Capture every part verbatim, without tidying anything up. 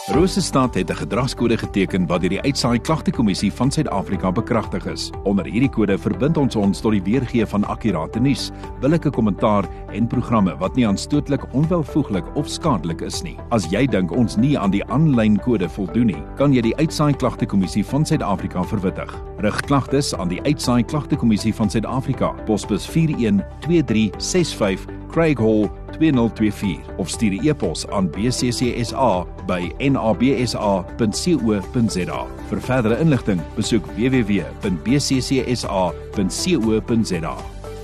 Rosestad het 'n gedragskode geteken wat deur die Uitsaai Klagtekommissie van Suid-Afrika bekragtig is. Onder hierdie kode verbind ons ons tot die weergee van akkurate nuus, billike kommentaar en programme wat nie aanstootlik, onwelvoeglik of skadelik is nie. As jy dink ons nie aan die aanlyn kode voldoen nie, kan jy die Uitsaai Klagtekommissie van Suid-Afrika verwittig. Rig klagtes aan die Uitsaai Klagtekommissie van Suid-Afrika, posbus vier een twee drie ses vyf, Craig Hall twee nul twee vier of stuur 'n e-pos aan b c c s a by n a b s a punt co punt z a. Vir verdere inligting, besoek w w w punt b c c s a punt co punt z a.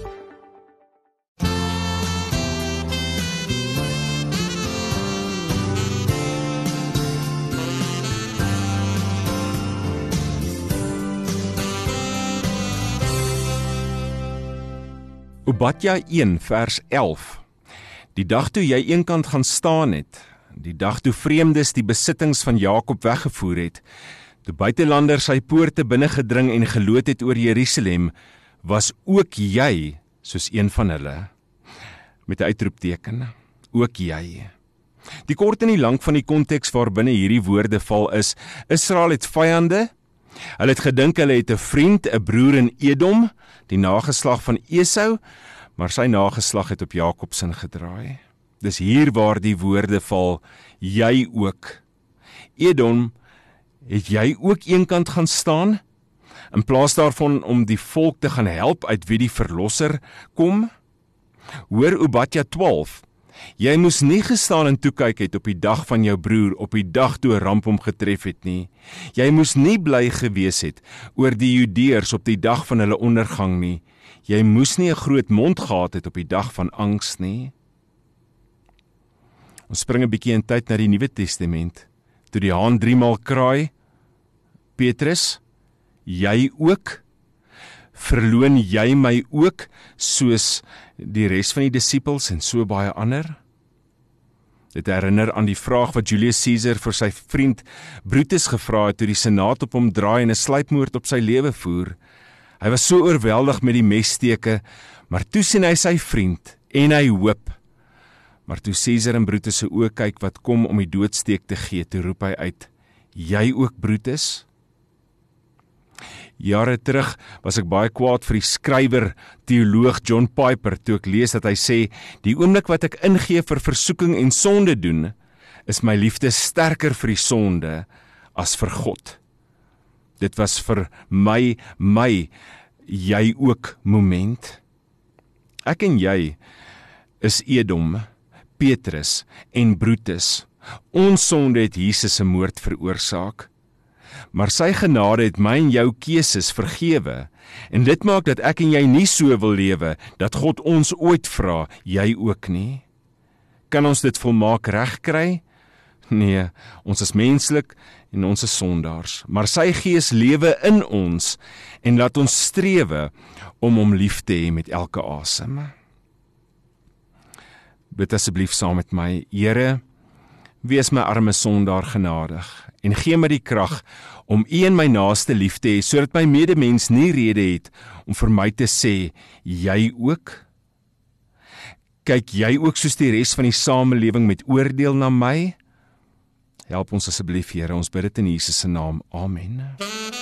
Obadja een vers elf. Die dag toe jy eenkant gaan staan het, die dag toe vreemdes die besittings van Jakob weggevoer het, toe buitelanders sy poorte binnengedring en geloot het oor Jerusalem, was ook jy soos een van hulle. Met 'n uitroepteken, ook jy. Die kort en die lank van die konteks waarbinne hierdie woorde val is, Israel het vyande, hulle het gedink hulle het 'n vriend, 'n broer in Edom, die nageslag van Esau, maar sy nageslag het op Jakob sin gedraai. Dis hier waar die woorde val, jy ook. Edom, het jy ook eenkant gaan staan? In plaas daarvan om die volk te gaan help uit wie die verlosser kom? Hoor Obadja twaalf, jy moes nie gestaan en toekyk het op die dag van jou broer, op die dag toe 'n ramp hom getref het nie. Jy moes nie bly gewees het oor die Judeërs op die dag van hulle ondergang nie. Jy moes nie 'n groot mond gehad het op die dag van angs nie. Ons spring 'n bietjie in tyd na die Nuwe Testament. Toe die haan driemaal kraai, Petrus, jy ook? Verloon jy my ook, soos die res van die disippels en so baie ander? Dit herinner aan die vraag wat Julius Caesar vir sy vriend Brutus gevra het toe die senaat op hom draai en 'n sluipmoord op sy lewe voer. Hy was so oorweldig met die messteke, maar toe sien hy sy vriend en hy hoop. Maar toe Caesar in Brutus se oë kyk wat kom om die doodsteek te gee, toe roep hy uit, jy ook Brutus? Jare terug was ek baie kwaad vir die skrywer, teoloog John Piper, toe ek lees dat hy sê, die oomblik wat ek ingee vir versoeking en sonde doen, is my liefde sterker vir die sonde as vir God. Dit was vir my, my, jy ook moment. Ek en jy is Edom, Petrus en Brutus. Ons sonde het Jesus se moord veroorsaak. Maar sy genade het my en jou keuses vergewe, en dit maak dat ek en jy nie so wil lewe, dat God ons ooit vra, jy ook nie. Kan ons dit volmaak regkry? Nee, ons is menslik en ons is sondaars, maar sy gees lewe in ons, en laat ons strewe om hom lief te hê met elke asem. Bid asseblief saam met my, Here, wees my arme sondaar genadig, en gee my die krag om U en my naaste lief te hê, sodat my medemens nie rede het om vir my te sê, jy ook? Kyk jy ook soos die res van die samelewing met oordeel na my? Help ons asseblief, Here, ons bid dit in Jesus se naam. Amen.